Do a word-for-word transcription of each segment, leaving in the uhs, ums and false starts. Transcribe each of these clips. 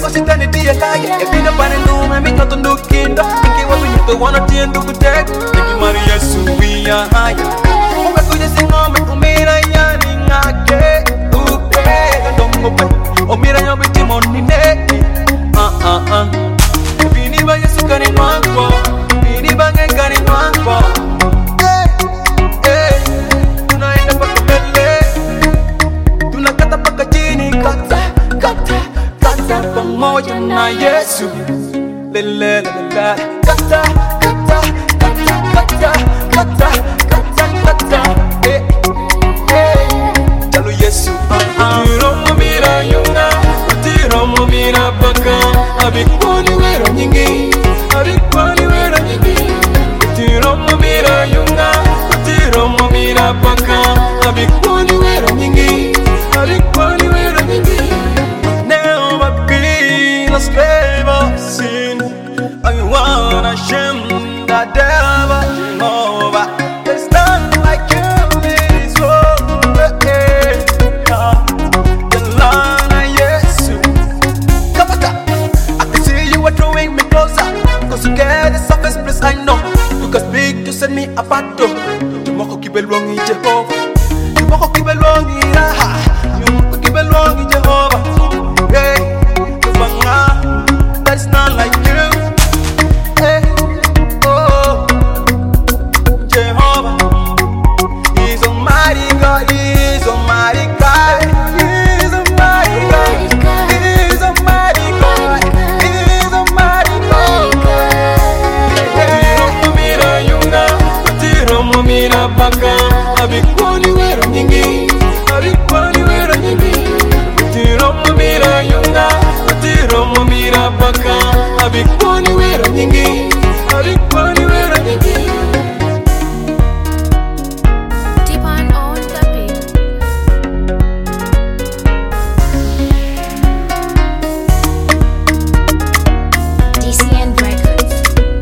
sitani dia lagi. E bina panendume mi nyoto ndukindo. Iki wabu nyoto wana tiendu kutek. Niki mari Yesu wia haya. Ume kuja singome umira yani ngake. Uke gandongo pe. Omira nyobe timoni neki. Ah ah ah. E bini ba Yesu kani mwangwa. Bini ba ngai kani mwangwa. Pamoja na Yesu, le le le le, kata kata kata kata kata kata kata, eh eh, jalo Yesu. Tiro mira yunga, tiro mira baka, abikoni wero nyingi, abikoni wero nyingi. Tiro mira yunga, tiro mira baka, abikoni wero nyingi, abikoni wero nyingi. Slave of sin, I wanna shame the devil over. There's none like you in this world. The Lord Jesus, come on, I can see you are drawing me closer. Cause you get the surface place I know. You can speak to set me apart. You must keep belong in Jehovah. You must keep belong in Raha. You must keep belong in Jehovah. Hey. That's not like you, hey, oh, Jehovah, He's Almighty God, He's Almighty God, He's Almighty God, He's Almighty God, He's Almighty God. Tiro mira yunga, tiro mira baka, abikoni wero nyingi, abikoni wero nyingi. Tiro mira yunga. Tiro mira baka, abikoni wero nyingi, abikoni wero nyingi. Deep on on the beat. D C N Records.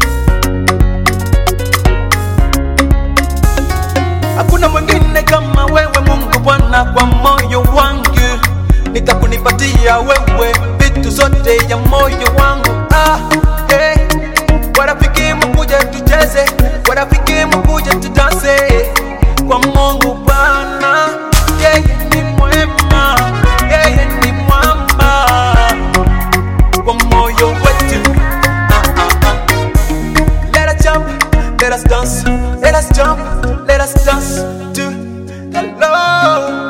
Hakuna mwingine kama wewe Mungu Bwana, kwa moyo wangu nitakunipatia wewe vitu zote ya moyo wangu. Ah, hey. Warafiki mkuje tucheze, warafiki mkuje tudanse kwa Mungu Bwana. Yeye ni mwema, yeye ni mwamba kwa moyo wetu. Ah, ah, ah. Let us jump, let us dance, let us jump, let us dance to the Lord.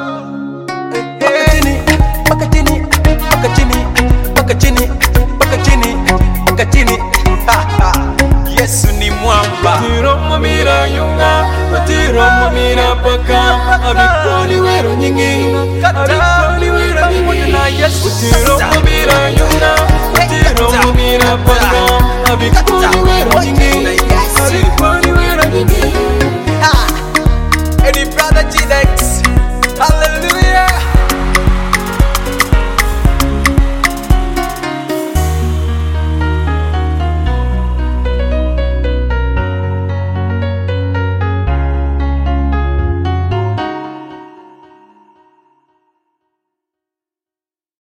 Yesu ni mwamba. Tiro mira yunga, tiro mira baka, abikoni wero nyingi.